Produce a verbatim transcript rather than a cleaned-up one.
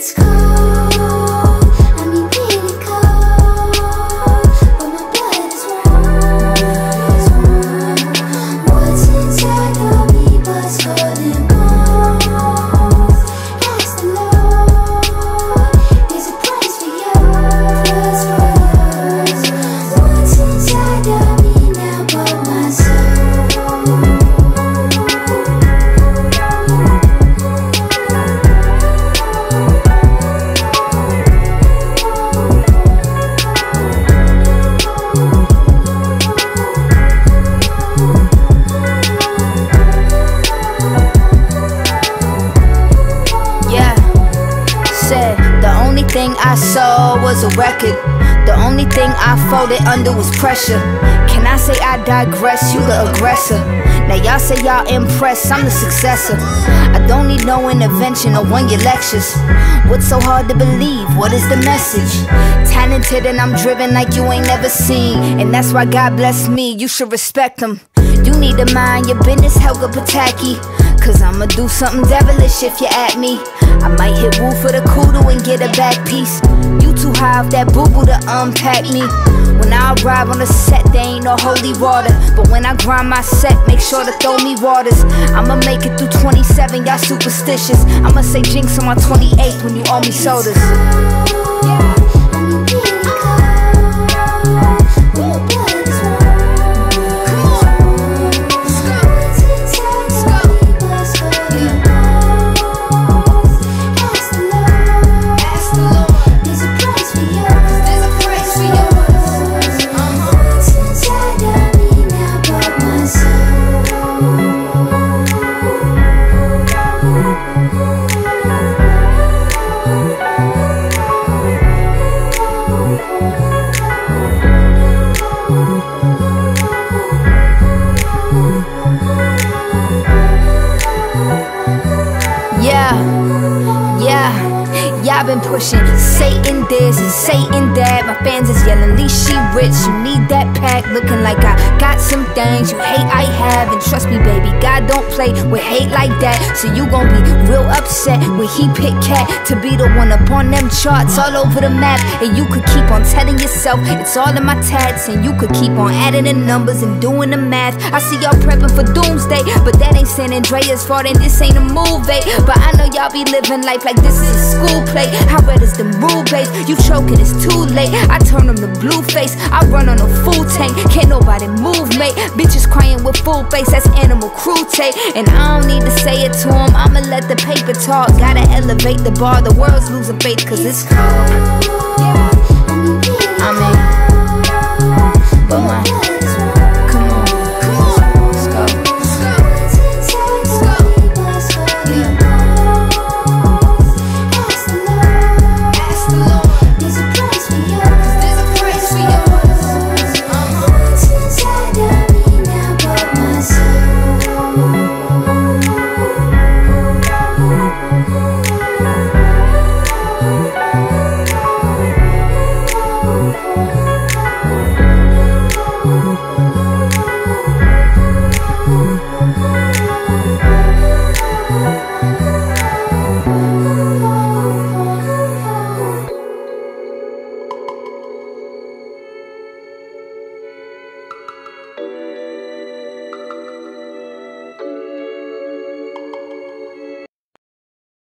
I saw was a record. The only thing I folded under was pressure. Can I say I digress? You the aggressor. Now y'all say y'all impressed, I'm the successor. I don't need no intervention or one-year lectures. What's so hard to believe? What is the message? Talented and I'm driven like you ain't never seen. And that's why God bless me, you should respect him. You need to mind your business, Helga Pataki. Cause I'ma do something devilish if you at me. I might hit woo for the kudu and get a back piece. You too high off that boo-boo to unpack me. When I arrive on the set, there ain't no holy water. But when I grind my set, make sure to throw me waters. I'ma make it through twenty-seven, y'all superstitious. I'ma say jinx on my twenty-eighth when you owe me sodas. I've been pushing Satan this and Satan that. My fans is yelling, least she rich. You need that pack, looking like I got some things you hate I have. And trust me, baby, God don't play with hate like that. So you gon' be real upset when he pick Cat to be the one up on them charts all over the map. And you could keep on telling yourself it's all in my tats. And you could keep on adding the numbers and doing the math. I see y'all prepping for doomsday, but that ain't San Andreas' fault and this ain't a movie. But I know y'all be living life like this is a school play. How red is the rule base? You choking, it's too late. I turn them to blue face. I run on a full tank. Can't nobody move, mate. Bitches crying with full face. That's animal cruelty. And I don't need to say it to them. I'ma let the paper talk. Gotta elevate the bar. The world's losing faith cause it's cold. I mean, but my